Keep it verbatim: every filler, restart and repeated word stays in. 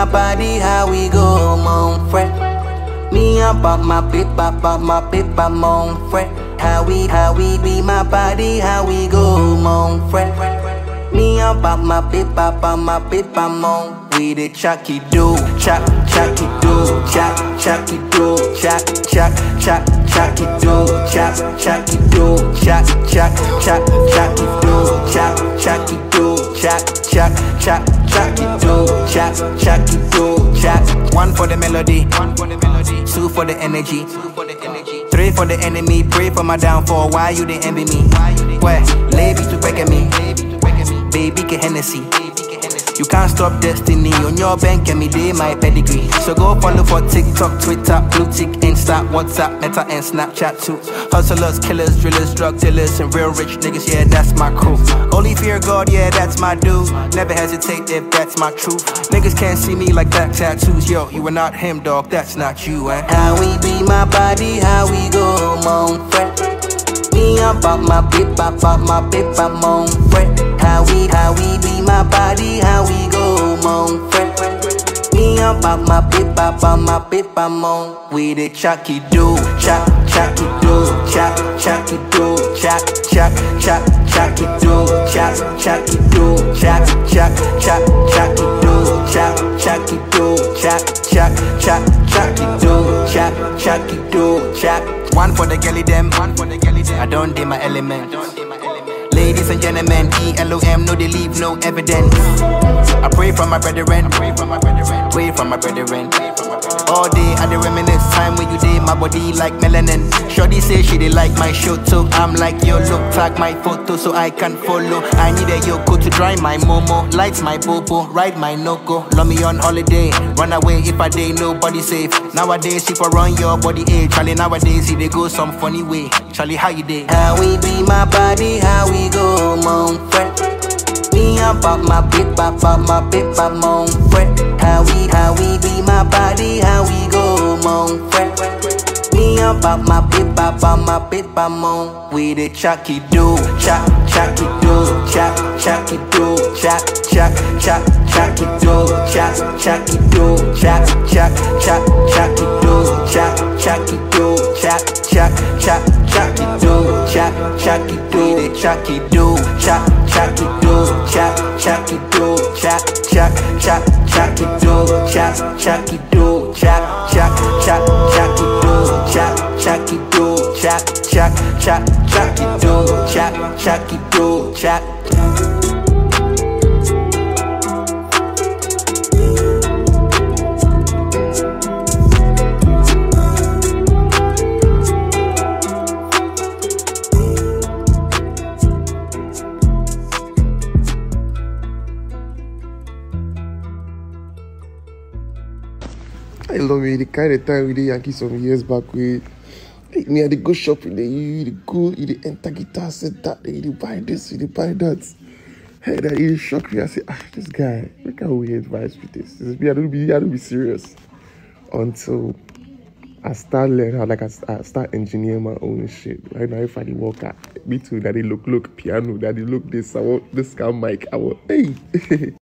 my body, how we go, mon frère. Me about my paper, about my paper, mon frère. How we, how we be my body, how we go, mon frère. Me about my paper, about my paper, mon. We the chucky do, chuck, chucky do, chuck, chucky do, chuck, chuck, chuck, chucky do, chuck, chucky do, chuck, chuck, chuck, chucky do, chuck, chucky do, chuck, chuck, chuck, chucky do, chuck, chucky do, chuck. One for the melody, one for the melody, two for the energy, two for the energy, three for the enemy. Pray for my downfall. Why you didn't envy me? Where? Lady to break at me, baby get Hennessy. You can't stop destiny on your bank and me day my pedigree. So go follow for TikTok, Twitter, Blue Tick, Insta, WhatsApp, Meta and Snapchat too. Hustlers, killers, drillers, drug dealers, and real rich niggas, yeah, that's my crew. Only fear God, yeah, that's my dude. Never hesitate if that's my truth. Niggas can't see me like that tattoos. Yo, you are not him, dog, that's not you, eh? How we be my body, how we go, mon frère. Me about my paper, about my paper, mon frère. How we, how we be my body, how we go, mon frère. Me about my paper, about my paper, mon. We the chucky do, chuck, chucky do, chuck, chucky do, chuck, chuck, chuck, chucky do, chuck, chucky do, chuck, chuck, chuck, chucky do, chuck, chucky do, chuck, chuck, chuck, chucky do, chuck, chucky do, chuck. One for the girlie them, one for the girlie them. I don't do my element. Ladies and gentlemen, E L O M, no they leave no evidence. I pray for my brethren, pray for my brethren, pray for my brethren. All day I dey reminisce time when you did my body like melanin. Shorty say she dey like my show too. I'm like yo look, tag my photo so I can follow. I need a yoko to dry my momo, lights my bobo, ride my noko. Love me on holiday, run away if I day nobody safe. Nowadays she for run your body age. Charlie nowadays he dey go some funny way. Charlie how you dey? How we be my body, how we go, mon frère. Me about my paper, about my paper, mon frère. How we, how we be my body, how we go, mon frère. Me about my paper, about my paper, mon. We the chucky do, chuck, chucky do, chuck, chucky do, chuck, chuck, chuck, chucky do, chuck, chucky do, chuck, chuck, chuck, chucky do, chuck, chucky do, chuck, chuck, chuck, chucky do, chuck, chucky do, the chucky do, chuck, chucky do, chuck, chucky do, chuck, chuck, chuck, chucky do, chuck, chucky do, chuck, chuck, chuck, chucky do, chuck, chucky do, chuck, chuck, chuck, chucky do, chuck, chucky do, chuck. I love it. The kind of time with the Yankees some years back with me, I dey go shopping, they you dey go, you dey enter guitar set that, they you buy this, you dey buy that. Hey, that it shocked me. I say, ah, this guy, look how weird vibes with this. This is me. I don't be, I don't be serious until I start learning how, like, I, I start engineering my own shit. Right now, if I dey work at me too, that they look, look piano, that they look this, I want this kind of mic, I want, hey.